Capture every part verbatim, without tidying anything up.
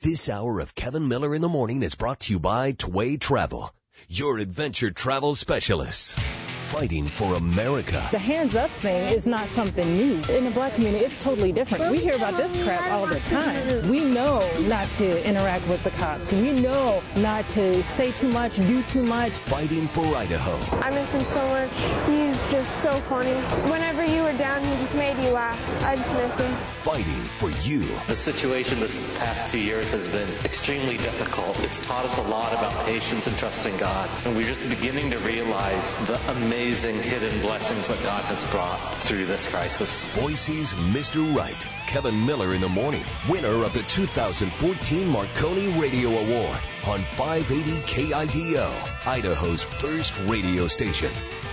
This hour of Kevin Miller in the Morning is brought to you by Tway Travel, your adventure travel specialists. Fighting for America. The hands up thing is not something new. In the black community, it's totally different. We hear about this crap all the time. We know not to interact with the cops. We know not to say too much, do too much. Fighting for Idaho. I miss him so much. He's just so funny. Whenever you were down, he just made you laugh. I just miss him. Fighting for you. The situation this past two years has been extremely difficult. It's taught us a lot about patience and trusting God. And we're just beginning to realize the amazing amazing hidden blessings that God has brought through this crisis. Boise's Mister Right, Kevin Miller in the Morning, winner of the two thousand fourteen Marconi Radio Award on five eighty K I D O, Idaho's first radio station.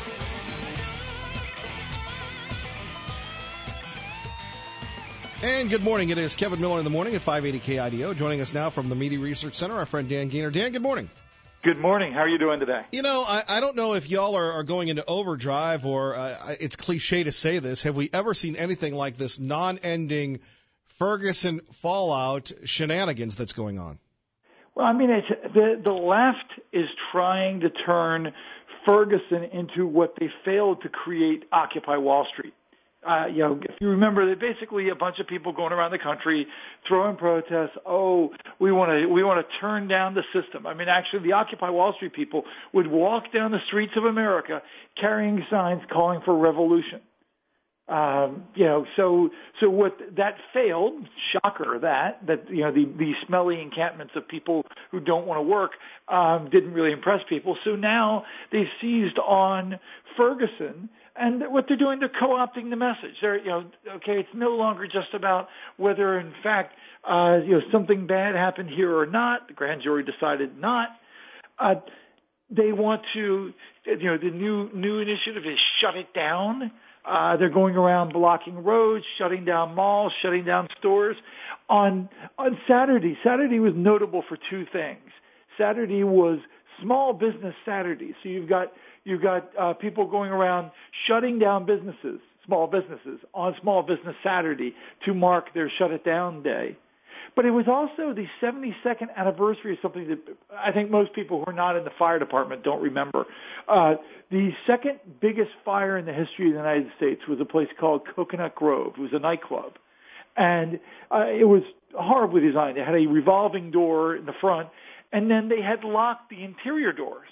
And good morning. It is Kevin Miller in the Morning at five eighty K I D O. Joining us now from the Media Research Center, our friend Dan Gaynor. Dan, good morning. Good morning. How are you doing today? You know, I, I don't know if y'all are, are going into overdrive or uh, it's cliche to say this. Have we ever seen anything like this non-ending Ferguson fallout shenanigans that's going on? Well, I mean, it's, the, the left is trying to turn Ferguson into what they failed to create Occupy Wall Street. Uh, you know, if you remember, that basically a bunch of people going around the country throwing protests. Oh, we want to we want to turn down the system. I mean, actually, the Occupy Wall Street people would walk down the streets of America carrying signs calling for revolution. Um, you know, so so what that failed. Shocker that that you know the the smelly encampments of people who don't want to work um, didn't really impress people. So now they've seized on Ferguson. And what they're doing, they're co-opting the message. They're, you know, okay, it's no longer just about whether, in fact, uh, you know, something bad happened here or not. The grand jury decided not. Uh, they want to, you know, the new new initiative is shut it down. Uh, they're going around blocking roads, shutting down malls, shutting down stores. On on Saturday, Saturday was notable for two things. Saturday was Small Business Saturday. So you've got You've got uh, people going around shutting down businesses, small businesses, on Small Business Saturday to mark their Shut It Down Day. But it was also the seventy-second anniversary of something that I think most people who are not in the fire department don't remember. Uh, the second biggest fire in the history of the United States was a place called Coconut Grove. It was a nightclub. And uh, it was horribly designed. It had a revolving door in the front, and then they had locked the interior doors.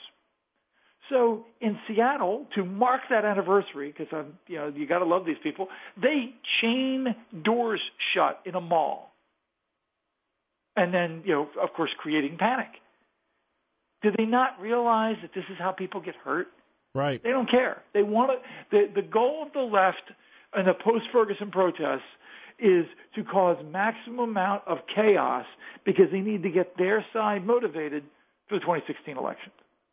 So in Seattle, to mark that anniversary, because I'm, you know, you got to love these people, they chain doors shut in a mall, and then, you know, of course, creating panic. Do they not realize that this is how people get hurt? Right. They don't care. They want to. The the goal of the left and the post-Ferguson protests is to cause maximum amount of chaos because they need to get their side motivated for the twenty sixteen election.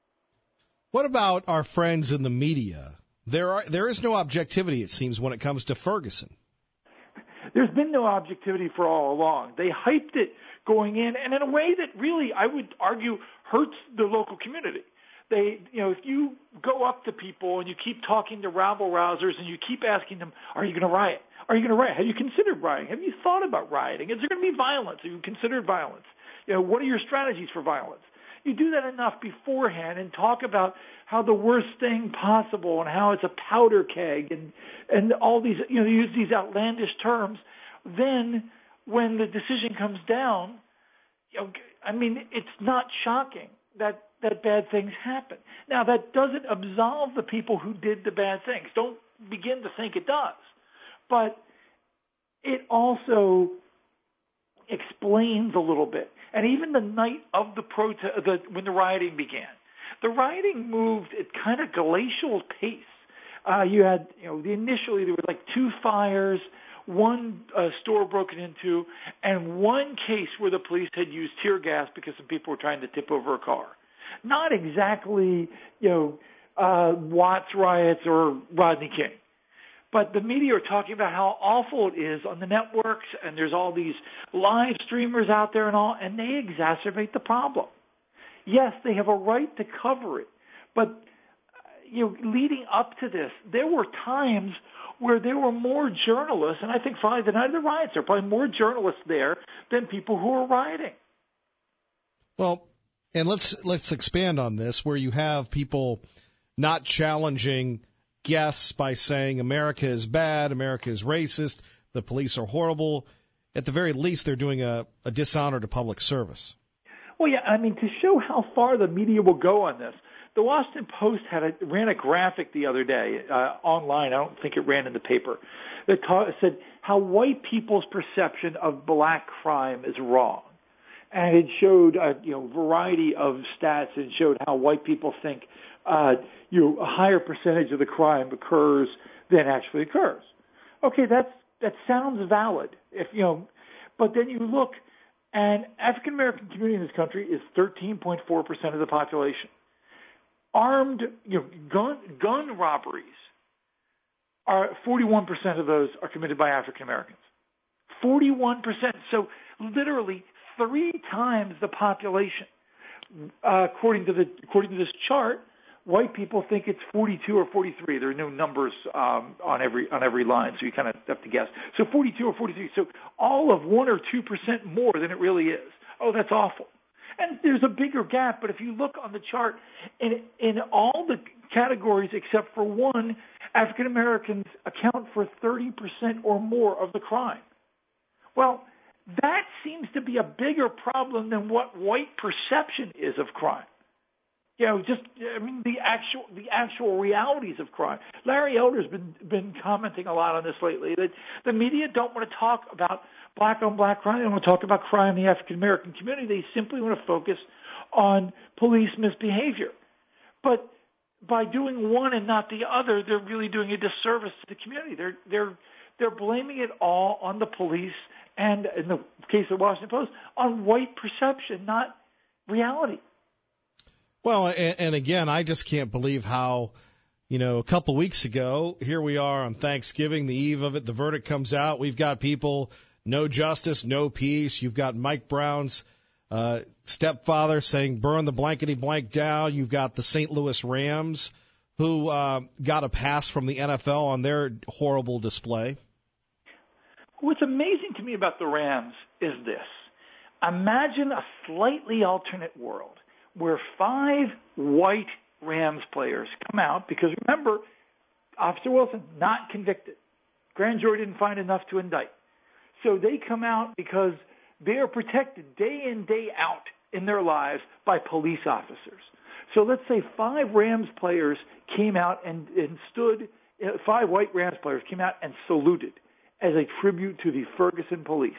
What about our friends in the media? There are there is no objectivity, it seems, when it comes to Ferguson. There's been no objectivity for all along. They hyped it going in, and in a way that really, I would argue, hurts the local community. They, you know, if you go up to people and you keep talking to rabble-rousers and you keep asking them, are you going to riot? Are you going to riot? Have you considered rioting? Have you thought about rioting? Is there going to be violence? Have you considered violence? You know, what are your strategies for violence? You do that enough beforehand and talk about how the worst thing possible and how it's a powder keg and, and all these, you know, use these outlandish terms. Then when the decision comes down, you know, I mean, it's not shocking that, that bad things happen. Now, that doesn't absolve the people who did the bad things. Don't begin to think it does. But it also explains a little bit. And even the night of the protest, the, when the rioting began, the rioting moved at kind of glacial pace. Uh, you had, you know, the, initially there were like two fires, one uh, store broken into, and one case where the police had used tear gas because some people were trying to tip over a car. Not exactly, you know, uh, Watts riots or Rodney King. But the media are talking about how awful it is on the networks, and there's all these live streamers out there and all, and they exacerbate the problem. Yes, they have a right to cover it, but you know, leading up to this, there were times where there were more journalists, and I think probably the night of the riots, there were probably more journalists there than people who were rioting. Well, and let's let's expand on this, where you have people not challenging guests by saying America is bad, America is racist, the police are horrible. At the very least, they're doing a, a dishonor to public service. Well, yeah, I mean, to show how far the media will go on this, the Washington Post had a, ran a graphic the other day uh, online. I don't think it ran in the paper. That ta- said how white people's perception of black crime is wrong. And it showed a you know, variety of stats and showed how white people think uh, you know, a higher percentage of the crime occurs than actually occurs. Okay, that's, that sounds valid. If you know, but then you look, and African American community in this country is thirteen point four percent of the population. Armed, you know, gun gun robberies are forty-one percent of those are committed by African Americans. forty-one percent. So literally three times the population. Uh, according to the according to this chart, white people think it's forty-two or forty-three. There are no numbers um, on every on every line, so you kind of have to guess. So forty-two or forty-three. So all of one or two percent more than it really is. Oh, that's awful. And there's a bigger gap, but if you look on the chart, in in all the categories except for one, African Americans account for thirty percent or more of the crime. Well, that seems to be a bigger problem than what white perception is of crime. You know, just I mean the actual the actual realities of crime. Larry Elder's been been commenting a lot on this lately. That the media don't want to talk about black on black crime. They don't want to talk about crime in the African American community. They simply want to focus on police misbehavior. But by doing one and not the other, they're really doing a disservice to the community. They're they're they're blaming it all on the police and, in the case of the Washington Post, on white perception, not reality. Well, and, and again, I just can't believe how, you know, a couple weeks ago, here we are on Thanksgiving, the eve of it, the verdict comes out. We've got people, no justice, no peace. You've got Mike Brown's uh, stepfather saying burn the blankety blank down. You've got the Saint Louis Rams who uh, got a pass from the N F L on their horrible display. What's amazing to me about the Rams is this. Imagine a slightly alternate world where five white Rams players come out, because remember, Officer Wilson, not convicted. Grand jury didn't find enough to indict. So they come out because they are protected day in, day out in their lives by police officers. So let's say five Rams players came out and, and stood, five white Rams players came out and saluted as a tribute to the Ferguson police.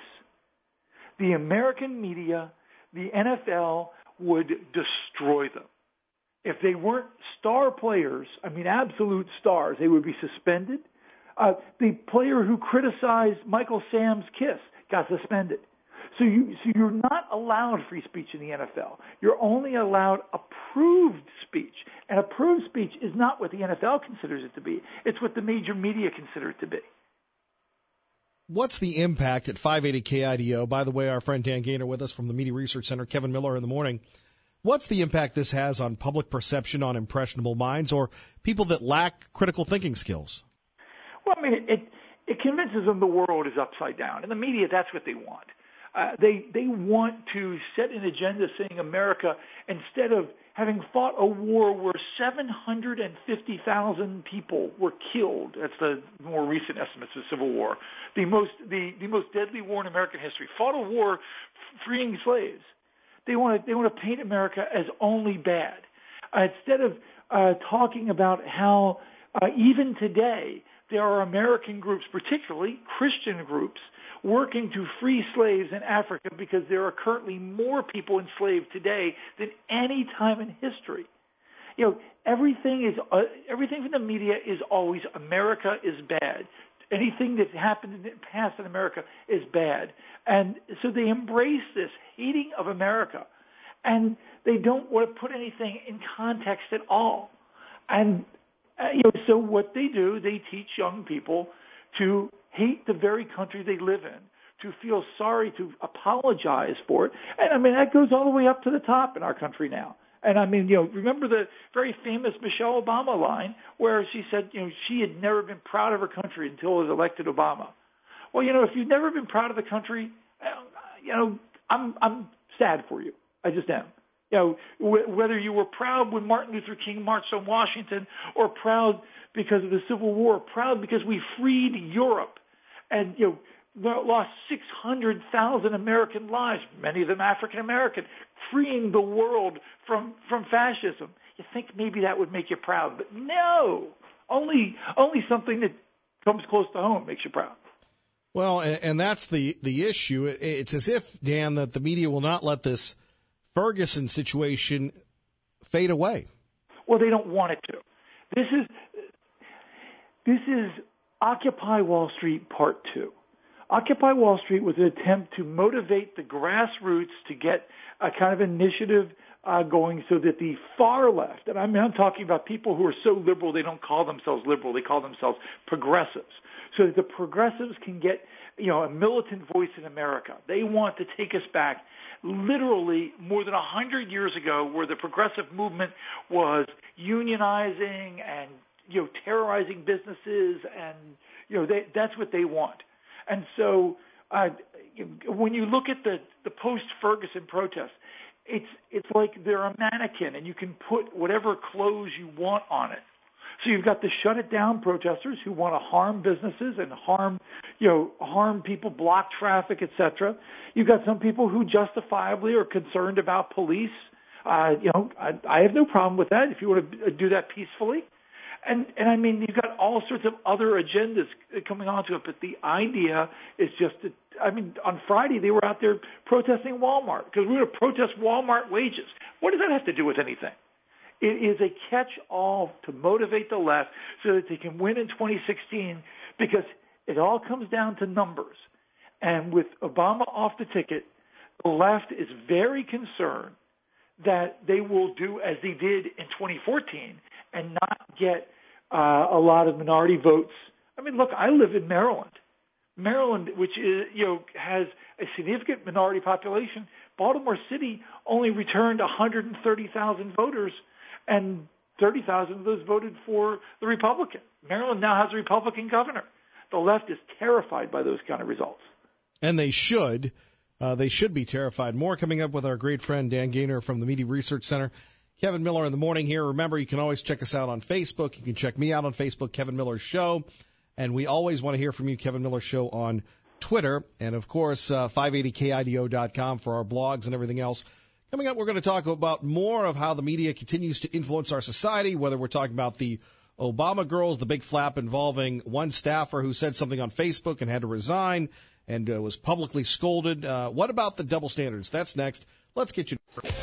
The American media, the N F L, would destroy them. If they weren't star players, I mean absolute stars, they would be suspended. Uh, the player who criticized Michael Sam's kiss got suspended. So, you, so you're not allowed free speech in the N F L. You're only allowed approved speech. And approved speech is not what the N F L considers it to be. It's what the major media consider it to be. What's the impact at five eighty K I D O? By the way, our friend Dan Gaynor with us from the Media Research Center, Kevin Miller in the morning. What's the impact this has on public perception, on impressionable minds, or people that lack critical thinking skills? Well, I mean, it, it, it convinces them the world is upside down. And the media, that's what they want. Uh, they they want to set an agenda saying America, instead of having fought a war where seven hundred fifty thousand people were killed, that's the more recent estimates of the Civil War, the most the, the most deadly war in American history, fought a war freeing slaves. They want to they want to paint America as only bad. Uh, instead of uh, talking about how uh, even today there are American groups, particularly Christian groups, working to free slaves in Africa because there are currently more people enslaved today than any time in history. You know, everything is uh, everything from the media is always America is bad. Anything that happened in the past in America is bad. And so they embrace this hating of America, and they don't want to put anything in context at all. And uh, you know, so what they do, they teach young people to hate the very country they live in, to feel sorry, to apologize for it. And I mean, that goes all the way up to the top in our country now. And I mean, you know, remember the very famous Michelle Obama line where she said, you know, she had never been proud of her country until it was elected Obama. Well, you know, if you've never been proud of the country, you know, I'm I'm sad for you. I just am. You know, wh- whether you were proud when Martin Luther King marched on Washington, or proud because of the Civil War, proud because we freed Europe, and you know lost six hundred thousand American lives, many of them African American, freeing the world from from fascism. You think maybe that would make you proud, but no, only only something that comes close to home makes you proud. Well, and that's the, the issue. It's as if, Dan, that the media will not let this Ferguson situation fade away. Well, they don't want it to. This is this is Occupy Wall Street Part Two. Occupy Wall Street was an attempt to motivate the grassroots to get a kind of initiative uh, going so that the far left, and I mean, I'm talking about people who are so liberal they don't call themselves liberal, they call themselves progressives, so that the progressives can get, you know, a militant voice in America. They want to take us back literally more than a hundred years ago, where the progressive movement was unionizing and, you know, terrorizing businesses, and, you know, they, that's what they want. And so uh, when you look at the, the post-Ferguson protests, it's it's like they're a mannequin, and you can put whatever clothes you want on it. So you've got the shut it down protesters who want to harm businesses and harm, you know, harm people, block traffic, et cetera. You've got some people who justifiably are concerned about police. Uh, you know, I, I have no problem with that if you want to do that peacefully. And, and I mean, you've got all sorts of other agendas coming onto it, but the idea is just to, I mean, on Friday they were out there protesting Walmart because we're going to protest Walmart wages. What does that have to do with anything? It is a catch-all to motivate the left so that they can win in twenty sixteen, because it all comes down to numbers. And with Obama off the ticket, the left is very concerned that they will do as they did in twenty fourteen and not get uh, a lot of minority votes. I mean, look, I live in Maryland. Maryland, which is, you know, has a significant minority population. Baltimore City only returned one hundred thirty thousand voters, and thirty thousand of those voted for the Republican. Maryland now has a Republican governor. The left is terrified by those kind of results. And they should. Uh, they should be terrified. More coming up with our great friend Dan Gaynor from the Media Research Center. Kevin Miller in the morning here. Remember, you can always check us out on Facebook. You can check me out on Facebook, Kevin Miller Show. And we always want to hear from you, Kevin Miller Show on Twitter. And, of course, uh, five eighty K I D O dot com for our blogs and everything else. Coming up, we're going to talk about more of how the media continues to influence our society, whether we're talking about the Obama girls, the big flap involving one staffer who said something on Facebook and had to resign and uh, was publicly scolded. Uh, what about the double standards? That's next. Let's get you.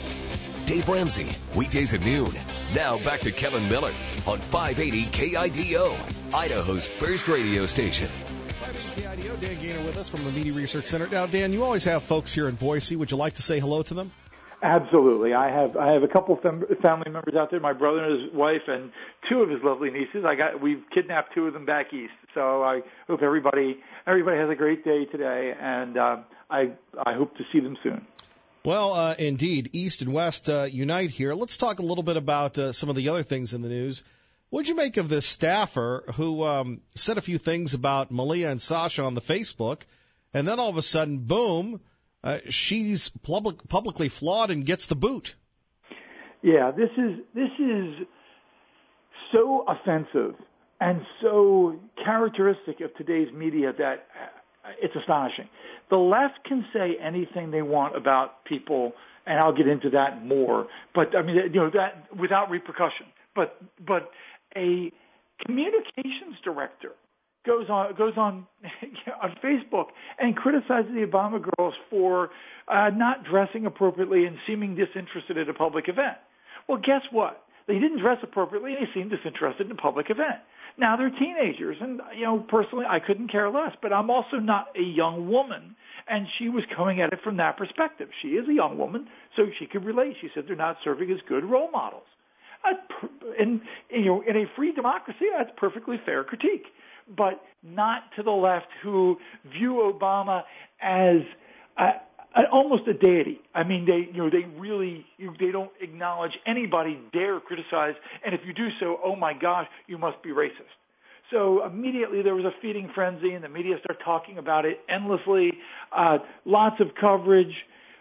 Dave Ramsey, weekdays at noon. Now back to Kevin Miller on five eighty K I D O, Idaho's first radio station. five eighty K I D O, Dan Gaynor with us from the Media Research Center. Now, Dan, you always have folks here in Boise. Would you like to say hello to them? Absolutely. I have I have a couple fam- family members out there, my brother and his wife, and two of his lovely nieces. I got we've kidnapped two of them back east. So I hope everybody everybody has a great day today, and uh, I I hope to see them soon. Well, uh, indeed, East and West uh, unite here. Let's talk a little bit about uh, some of the other things in the news. What'd you make of this staffer who um, said a few things about Malia and Sasha on the Facebook, and then all of a sudden, boom, uh, she's public, publicly flawed and gets the boot? Yeah, this is this is so offensive and so characteristic of today's media that it's astonishing. The left can say anything they want about people, and I'll get into that more. But I mean, you know, that without repercussion. But but a communications director goes on goes on on Facebook and criticizes the Obama girls for uh, not dressing appropriately and seeming disinterested at a public event. Well, guess what? They didn't dress appropriately, and they seemed disinterested in a public event. Now, they're teenagers, and, you know, personally, I couldn't care less. But I'm also not a young woman, and she was coming at it from that perspective. She is a young woman, so she could relate. She said they're not serving as good role models. In, you know, in a free democracy, that's perfectly fair critique, but not to the left who view Obama as uh, almost a deity. I mean, they, you know, they really, you, they don't acknowledge anybody dare criticize, and if you do so, oh my gosh, you must be racist. So immediately there was a feeding frenzy, and the media started talking about it endlessly. Uh, lots of coverage.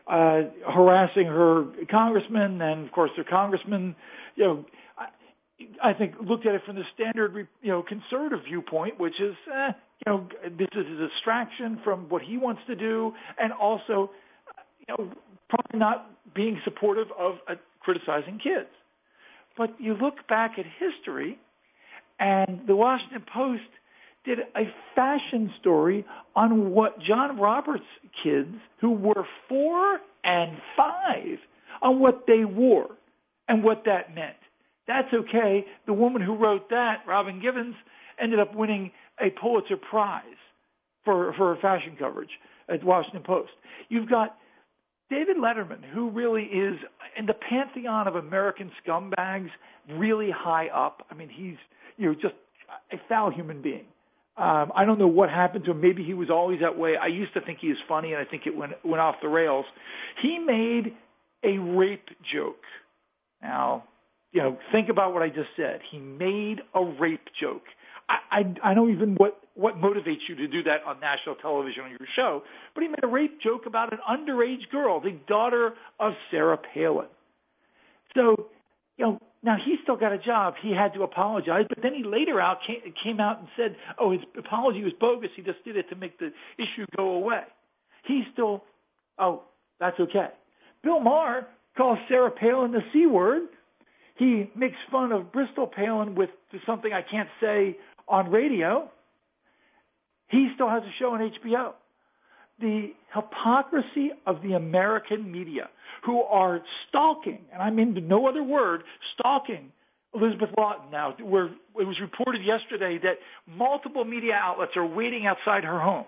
uh, harassing her congressman, and of course their congressman, you know, I, I think looked at it from the standard, you know, conservative viewpoint, which is, eh, you know, this is a distraction from what he wants to do, and also, you know, probably not being supportive of uh, criticizing kids. But you look back at history, and the Washington Post did a fashion story on what John Roberts' kids, who were four and five, on what they wore and what that meant. That's okay. The woman who wrote that, Robin Givens, ended up winning a Pulitzer Prize for, for her fashion coverage at Washington Post. You've got David Letterman, who really is in the pantheon of American scumbags, really high up. I mean, he's, you know, just a foul human being. Um, I don't know what happened to him. Maybe he was always that way. I used to think he was funny, and I think it went went off the rails. He made a rape joke. Now, you know, think about what I just said. He made a rape joke. I, I, I don't even what what motivates you to do that on national television on your show, but he made a rape joke about an underage girl, the daughter of Sarah Palin. So, you know, now he still got a job. He had to apologize, but then he later out came, came out and said, oh, his apology was bogus. He just did it to make the issue go away. He still, oh, that's okay. Bill Maher calls Sarah Palin the C word. He makes fun of Bristol Palin with something I can't say on radio. He still has a show on H B O. The hypocrisy of the American media, who are stalking, and I mean no other word, stalking Elizabeth Lawton now, where it was reported yesterday that multiple media outlets are waiting outside her home.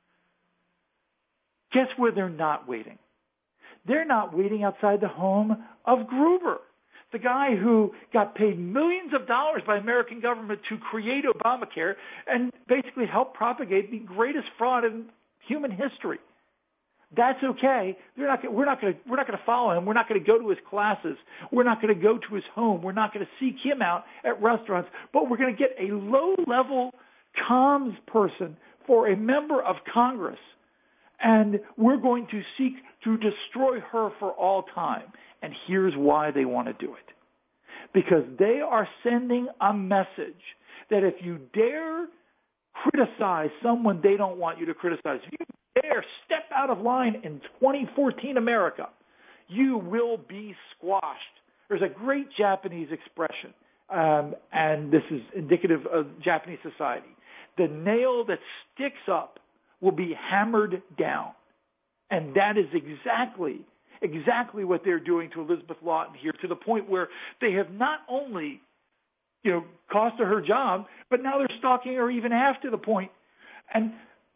Guess where they're not waiting? They're not waiting outside the home of Gruber, the guy who got paid millions of dollars by American government to create Obamacare and basically help propagate the greatest fraud in human history. That's okay. They're not, we're not going to we're not going to follow him. We're not going to go to his classes. We're not going to go to his home. We're not going to seek him out at restaurants. But we're going to get a low-level comms person for a member of Congress, and we're going to seek to destroy her for all time. And here's why they want to do it. Because they are sending a message that if you dare criticize someone they don't want you to criticize, if you dare step out of line in twenty fourteen America, you will be squashed. There's a great Japanese expression, um, and this is indicative of Japanese society. The nail that sticks up will be hammered down. And that is exactly, exactly what they're doing to Elizabeth Lawton here, to the point where they have not only, you know, cost her her job, but now they're stalking her even after the point. And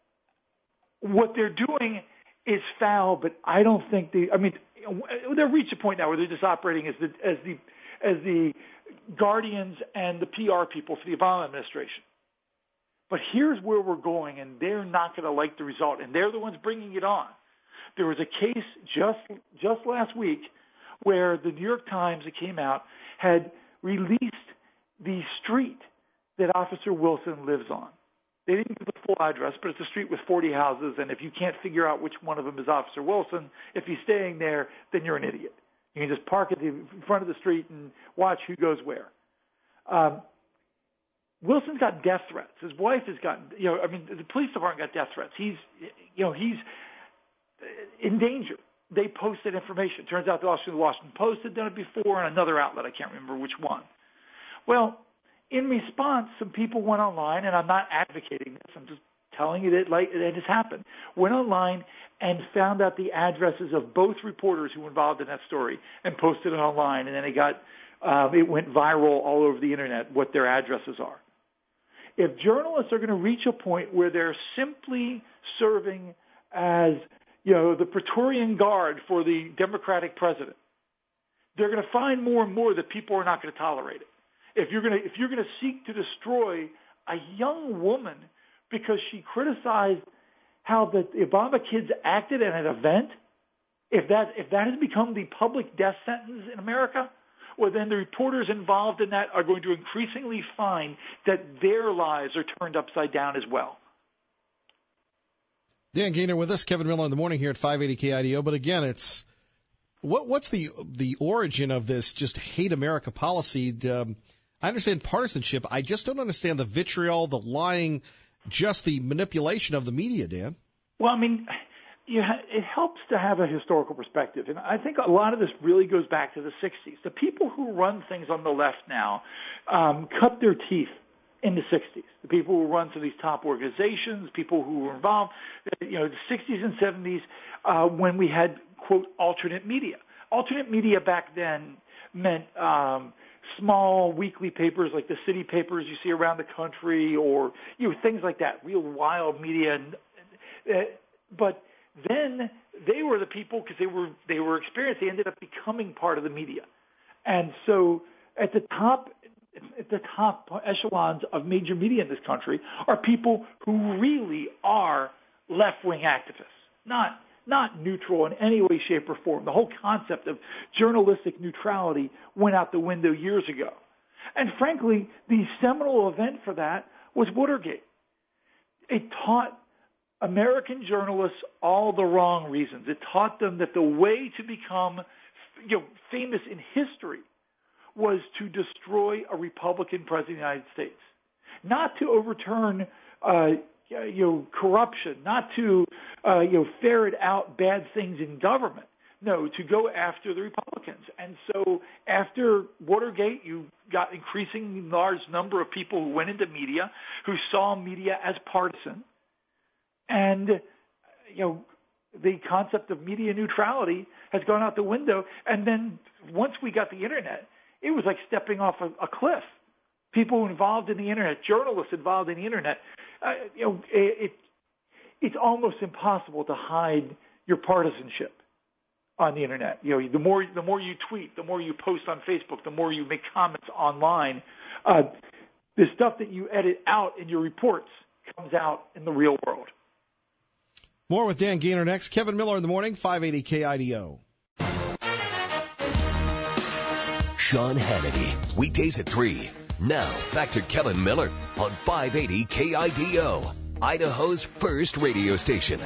what they're doing is foul, but I don't think the, I mean, they've reached a point now where they're just operating as the, as the, as the guardians and the P R people for the Obama administration. But here's where we're going, and they're not going to like the result, and they're the ones bringing it on. There was a case just just last week where the New York Times, that came out, had released the street that Officer Wilson lives on. They didn't give the full address, but it's a street with forty houses, and if you can't figure out which one of them is Officer Wilson, if he's staying there, then you're an idiot. You can just park at the front of the street and watch who goes where. Um, Wilson's got death threats. His wife has gotten, you know, I mean, the police department got death threats. He's, you know, he's in danger. They posted information. Turns out the Washington Post had done it before, and another outlet, I can't remember which one. Well, in response, some people went online, and I'm not advocating this, I'm just telling you that like it has happened, went online and found out the addresses of both reporters who were involved in that story and posted it online, and then it got, uh, it went viral all over the internet what their addresses are. If journalists are going to reach a point where they're simply serving as, you know, the Praetorian Guard for the Democratic president, they're going to find more and more that people are not going to tolerate it. If you're going to, if you're going to seek to destroy a young woman because she criticized how the Obama kids acted at an event, if that if that has become the public death sentence in America, well, then the reporters involved in that are going to increasingly find that their lives are turned upside down as well. Dan Gaynor with us, Kevin Miller in the morning here at five eighty K I D O. But again, it's what what's the the origin of this just hate America policy? Um, I understand partisanship. I just don't understand the vitriol, the lying, just the manipulation of the media, Dan. Well, I mean, you ha- it helps to have a historical perspective. And I think a lot of this really goes back to the sixties. The people who run things on the left now um, cut their teeth in the sixties. The people who run some of these top organizations, people who were involved, you know, the sixties and seventies, uh, when we had, quote, alternate media. Alternate media back then meant um, small weekly papers like the city papers you see around the country, or, you know, things like that, real wild media. And, uh, but then they were the people, because they were, they were experienced, they ended up becoming part of the media. And so at the top, at the top echelons of major media in this country are people who really are left-wing activists, not not neutral in any way, shape, or form. The whole concept of journalistic neutrality went out the window years ago. And frankly, the seminal event for that was Watergate. It taught American journalists all the wrong reasons. It taught them that the way to become, you know, famous in history was to destroy a Republican president of the United States, not to overturn, uh, you know, corruption, not to, uh, you know, ferret out bad things in government. No, to go after the Republicans. And so after Watergate, you got increasing large number of people who went into media, who saw media as partisan, and, you know, the concept of media neutrality has gone out the window. And then once we got the internet, it was like stepping off a, a cliff. People involved in the internet, journalists involved in the internet, uh, you know, it, it, it's almost impossible to hide your partisanship on the internet. You know, the more the more you tweet, the more you post on Facebook, the more you make comments online, uh, the stuff that you edit out in your reports comes out in the real world. More with Dan Gaynor next. Kevin Miller in the morning, five eighty K I D O. Sean Hannity, weekdays at three. Now, back to Kevin Miller on five eighty K I D O, Idaho's first radio station.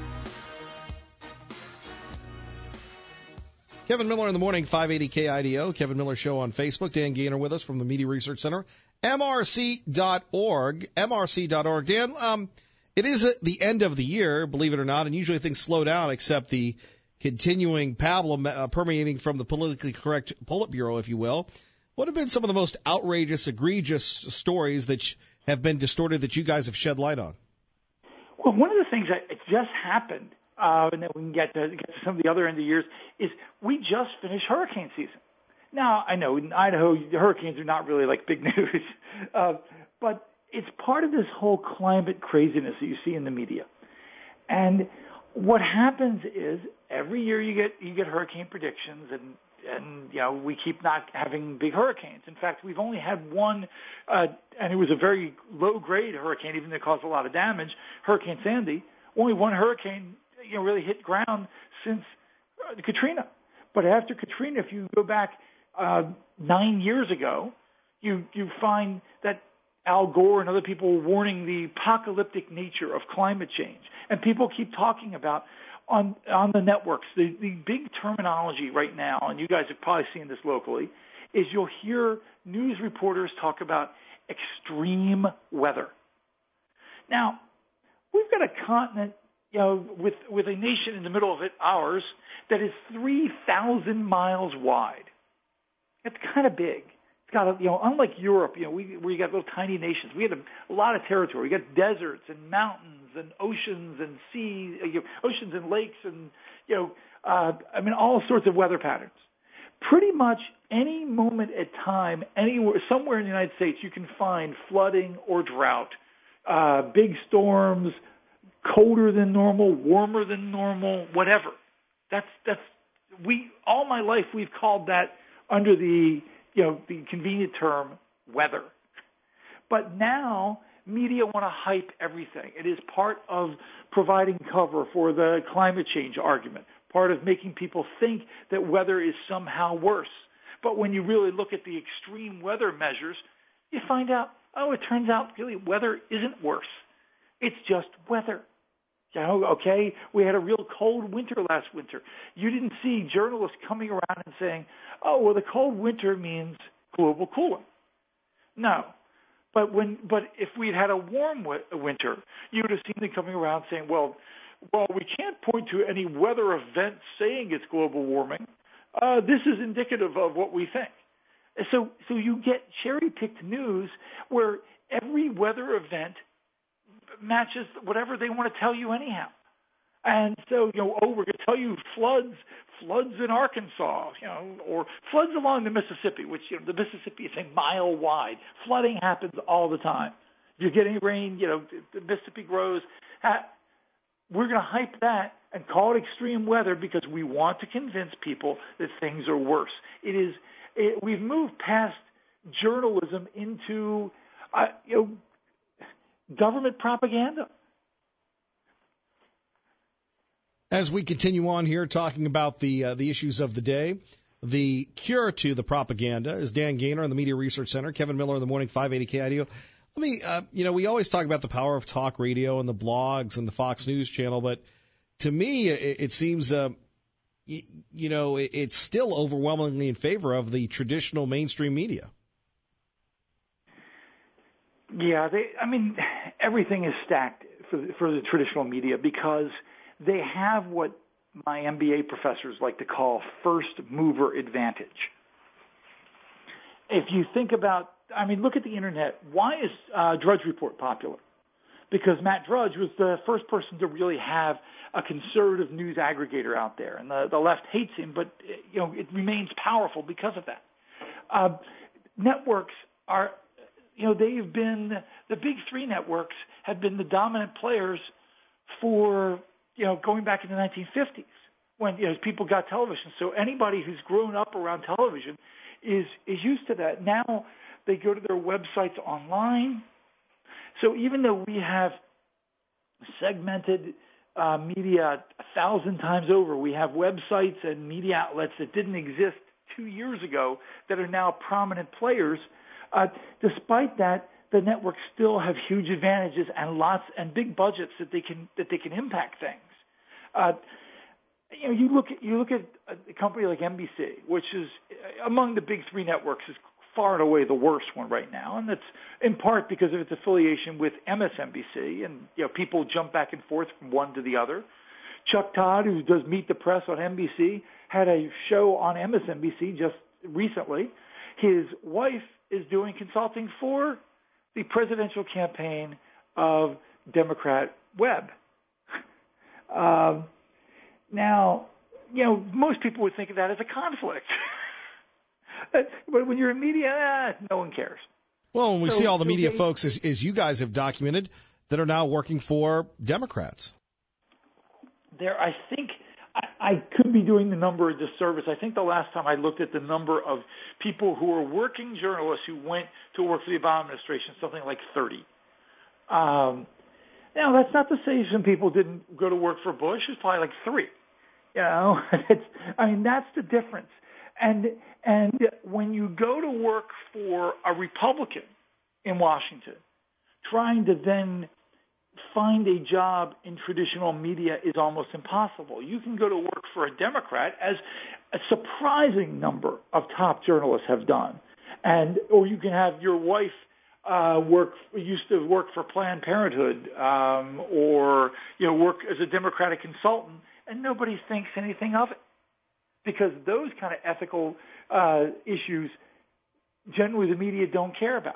Kevin Miller in the morning, five eighty K I D O. Kevin Miller Show on Facebook. Dan Gaynor with us from the Media Research Center, M R C dot org, M R C dot org. Dan, um, it is the end of the year, believe it or not, and usually things slow down except the continuing pablum uh, permeating from the politically correct Politburo, if you will. What have been some of the most outrageous, egregious stories that have been distorted that you guys have shed light on? Well, one of the things that just happened, uh, and then we can get to, get to some of the other end of years, is we just finished hurricane season. Now, I know in Idaho, hurricanes are not really like big news, uh, but it's part of this whole climate craziness that you see in the media. And what happens is every year you get you get hurricane predictions, and and you know we keep not having big hurricanes. In fact, we've only had one, uh, and it was a very low grade hurricane, even though it caused a lot of damage. Hurricane Sandy, only one hurricane you know really hit ground since uh, Katrina. But after Katrina, if you go back uh, nine years ago, you you find that Al Gore and other people were warning the apocalyptic nature of climate change. And people keep talking about on on the networks, the, the big terminology right now, and you guys have probably seen this locally, is you'll hear news reporters talk about extreme weather. Now, we've got a continent, you know, with, with a nation in the middle of it, ours, that is three thousand miles wide. It's kind of big. Got a, you know, unlike Europe, you know, we we got little tiny nations. We had a, a lot of territory. We got deserts and mountains and oceans and seas, you know, oceans and lakes, and you know, uh, I mean, all sorts of weather patterns. Pretty much any moment at time, anywhere, somewhere in the United States, you can find flooding or drought, uh, big storms, colder than normal, warmer than normal, whatever. That's that's we. All my life, we've called that under the you know, the convenient term, weather. But now, media want to hype everything. It is part of providing cover for the climate change argument, part of making people think that weather is somehow worse. But when you really look at the extreme weather measures, you find out, oh, it turns out really weather isn't worse. It's just weather. You know, okay, we had a real cold winter last winter. You didn't see journalists coming around and saying, oh, well, the cold winter means global cooling. No. But when, but if we'd had a warm winter, you would have seen them coming around saying, well, well, we can't point to any weather event saying it's global warming. Uh, this is indicative of what we think. So, so you get cherry-picked news where every weather event matches whatever they want to tell you anyhow. And so, you know, oh, we're going to tell you floods, floods in Arkansas, you know, or floods along the Mississippi, which, you know, the Mississippi is a mile wide. Flooding happens all the time. If you're getting rain, you know, the Mississippi grows. We're going to hype that and call it extreme weather because we want to convince people that things are worse. It is, it, we've moved past journalism into, uh, you know, government propaganda. As we continue on here talking about the uh, the issues of the day, the cure to the propaganda is Dan Gaynor in the Media Research Center, Kevin Miller in the morning, five eighty K I D O. Let me, uh, you know, we always talk about the power of talk radio and the blogs and the Fox News channel, but to me, it, it seems, uh, y- you know, it, it's still overwhelmingly in favor of the traditional mainstream media. Yeah, they, I mean, everything is stacked for the, for the traditional media because they have what my M B A professors like to call first mover advantage. If you think about, I mean, look at the internet. Why is uh, Drudge Report popular? Because Matt Drudge was the first person to really have a conservative news aggregator out there, and the, the left hates him, but you know it remains powerful because of that. Uh, networks are, you know, they've been the big three networks have been the dominant players for, you know, going back in the nineteen fifties when, you know, people got television. So anybody who's grown up around television is is used to that. Now they go to their websites online. So even though we have segmented uh, media a thousand times over, we have websites and media outlets that didn't exist two years ago that are now prominent players. Uh, despite that, the networks still have huge advantages and lots and big budgets that they can that they can impact things. Uh, you know, you look at you look at a company like N B C, which is among the big three networks, is far and away the worst one right now, and that's in part because of its affiliation with M S N B C, and you know people jump back and forth from one to the other. Chuck Todd, who does Meet the Press on N B C, had a show on M S N B C just recently. His wife is doing consulting for the presidential campaign of Democrat Webb. Um, now, you know, most people would think of that as a conflict. But when you're in media, eh, no one cares. Well, when we so, see all the media okay. folks, as, as you guys have documented, that are now working for Democrats. There, I think I, I could be doing the number a disservice. I think the last time I looked at the number of people who are working journalists who went to work for the Obama administration, something like thirty. Um, now, that's not to say some people didn't go to work for Bush. It's probably like three. You know, it's, I mean, that's the difference. And and when you go to work for a Republican in Washington, trying to then find a job in traditional media is almost impossible. You can go to work for a Democrat, as a surprising number of top journalists have done, and or you can have your wife uh, work used to work for Planned Parenthood, um, or you know work as a Democratic consultant, and nobody thinks anything of it. Because those kind of ethical uh, issues, generally the media don't care about.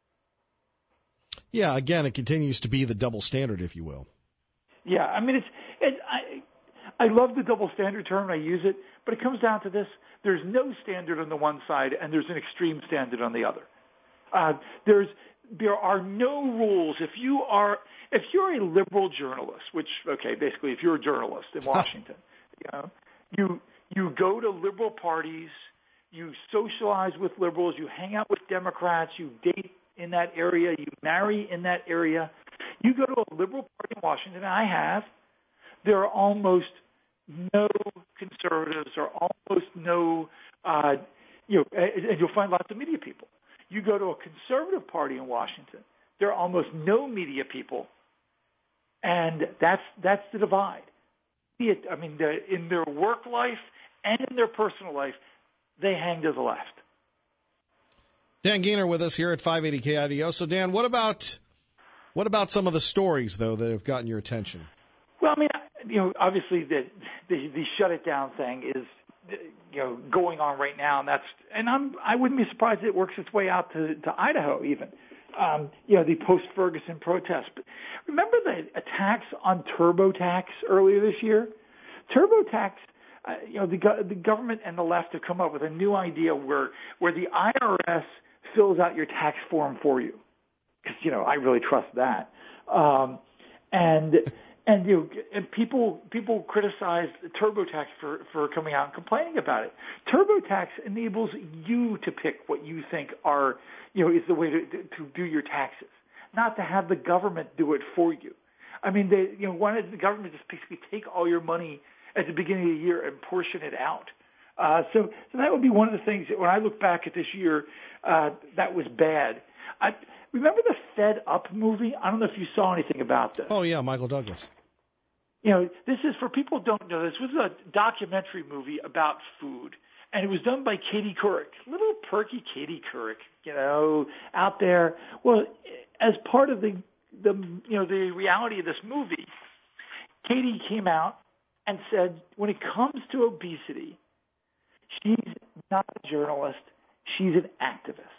Yeah, again, it continues to be the double standard, if you will. Yeah, I mean, it's it, I I love the double standard term. I use it, but it comes down to this: there's no standard on the one side, and there's an extreme standard on the other. Uh, there's there are no rules. If you are if you're a liberal journalist, which okay, basically, if you're a journalist in Washington, you know, you. You go to liberal parties, you socialize with liberals, you hang out with Democrats, you date in that area, you marry in that area. You go to a liberal party in Washington, and I have, there are almost no conservatives or almost no, uh, you know, and you'll find lots of media people. You go to a conservative party in Washington, there are almost no media people, And that's that's the divide. Be it, I mean, the, in their work life and in their personal life, they hang to the left. Dan Gainer with us here at five eighty K I D O. So, Dan, what about what about some of the stories, though, that have gotten your attention? Well, I mean, you know, obviously the the, the shut it down thing is, you know, going on right now, and that's and I'm I wouldn't be surprised if it works its way out to, to Idaho even. Um, you know, the post-Ferguson protests. But remember the attacks on TurboTax earlier this year? TurboTax, uh, you know, the, go- the government and the left have come up with a new idea where where the I R S fills out your tax form for you. Because, you know, I really trust that. Um, and and you know, and people people criticize TurboTax for, for coming out and complaining about it. TurboTax enables you to pick what you think are, you know, is the way to, to do your taxes, not to have the government do it for you. I mean, they, you know, why does the government just basically take all your money at the beginning of the year and portion it out? Uh, so, so that would be one of the things that when I look back at this year, uh, that was bad. I remember the Fed Up movie. I don't know if you saw anything about this. Oh yeah, Michael Douglas. You know, this is for people who don't know. This was a documentary movie about food. And it was done by Katie Couric, little perky Katie Couric, you know, out there. Well, as part of the, the, you know, the reality of this movie, Katie came out and said, when it comes to obesity, she's not a journalist, she's an activist.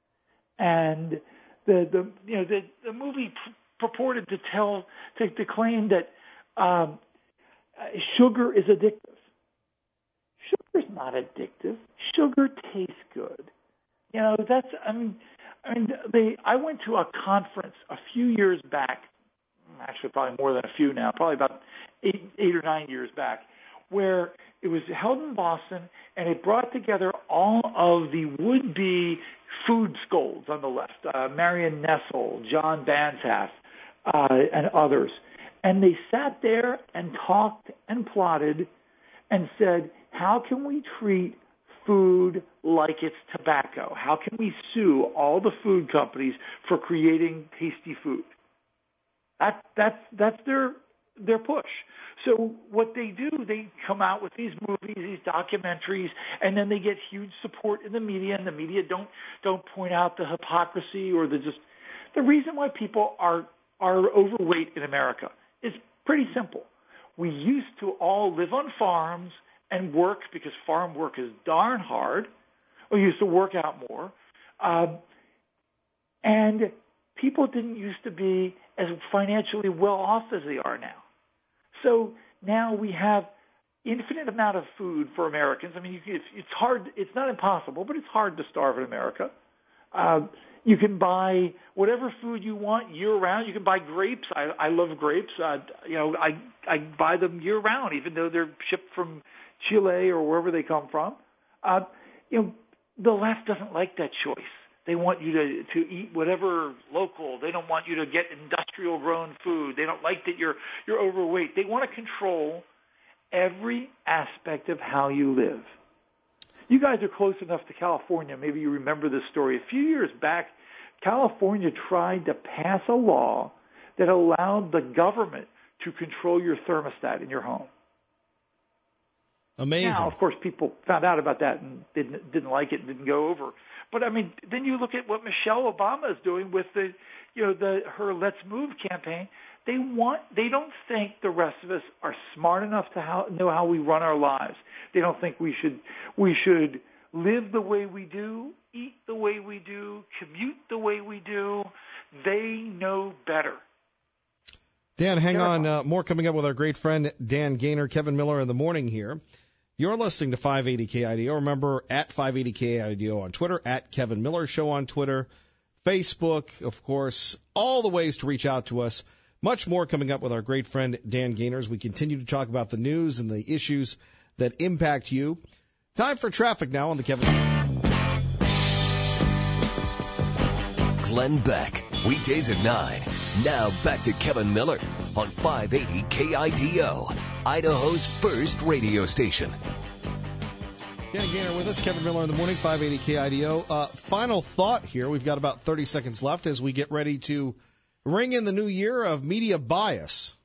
And the, the you know, the, the movie p- purported to tell, to, to claim that um, sugar is addictive. Sugar's not addictive. Sugar tastes good. You know, that's, I mean, I mean, they, I went to a conference a few years back, actually probably more than a few now, probably about eight, eight or nine years back, where it was held in Boston, and it brought together all of the would-be food scolds on the left, uh, Marion Nestle, John Banzhaf, uh, and others. And they sat there and talked and plotted and said, how can we treat food like it's tobacco? How can we sue all the food companies for creating tasty food? That, that's, that's their, their push. So what they do, they come out with these movies, these documentaries, and then they get huge support in the media, and the media don't, don't point out the hypocrisy or the just, the reason why people are, are overweight in America is pretty simple. We used to all live on farms and work because farm work is darn hard. We used to work out more. Um, and people didn't used to be as financially well off as they are now. So now we have infinite amount of food for Americans. I mean, you, it's, it's hard. It's not impossible, but it's hard to starve in America. Uh, you can buy whatever food you want year-round. You can buy grapes. I, I love grapes. Uh, you know, I I buy them year-round, even though they're shipped from Chile or wherever they come from. Uh, you know, the left doesn't like that choice. They want you to, to eat whatever local. They don't want you to get industrial grown food. They don't like that you're you're overweight. They want to control every aspect of how you live. You guys are close enough to California. Maybe you remember this story. A few years back, California tried to pass a law that allowed the government to control your thermostat in your home. Amazing. Now, of course, people found out about that and didn't didn't like it and didn't go over. But I mean, then you look at what Michelle Obama is doing with the, you know, the her Let's Move campaign. They want, they don't think the rest of us are smart enough to how, know how we run our lives. They don't think we should we should live the way we do, eat the way we do, commute the way we do. They know better. Dan, hang on. Uh, more coming up with our great friend Dan Gainer, Kevin Miller in the morning here. You're listening to five eighty K I D O. Remember, at five eighty K I D O on Twitter, at Kevin Miller Show on Twitter, Facebook, of course, all the ways to reach out to us. Much more coming up with our great friend Dan Gainer as we continue to talk about the news and the issues that impact you. Time for traffic now on the Kevin. Glenn Beck, weekdays at nine. Now back to Kevin Miller on five eighty K I D O, Idaho's first radio station. Dan Gainer with us, Kevin Miller in the morning, five eighty K I D O. Uh, final thought here. We've got about thirty seconds left as we get ready to ring in the new year of media bias.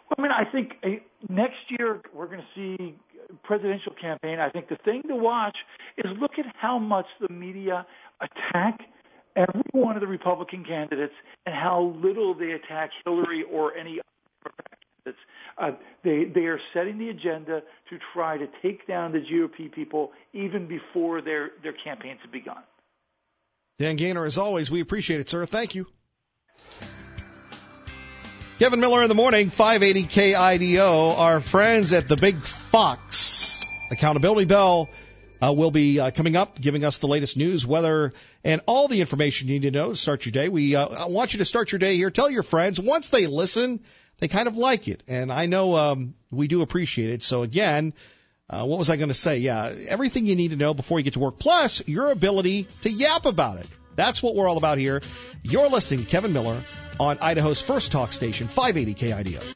I mean, I think uh, next year we're going to see presidential campaign. I think the thing to watch is look at how much the media attack every one of the Republican candidates and how little they attack Hillary or any other candidates. Uh, they they are setting the agenda to try to take down the G O P people even before their, their campaigns have begun. Dan Gaynor, as always, we appreciate it, sir. Thank you. Kevin Miller in the morning, five eighty K I D O. Our friends at the Big Fox Accountability Bell uh, will be uh, coming up, giving us the latest news, weather, and all the information you need to know to start your day. We uh, want you to start your day here. Tell your friends. Once they listen, they kind of like it. And I know um, we do appreciate it. So, again, uh, what was I going to say? Yeah, everything you need to know before you get to work, plus your ability to yap about it. That's what we're all about here. You're listening to Kevin Miller on Idaho's first talk station, five eighty K I D O.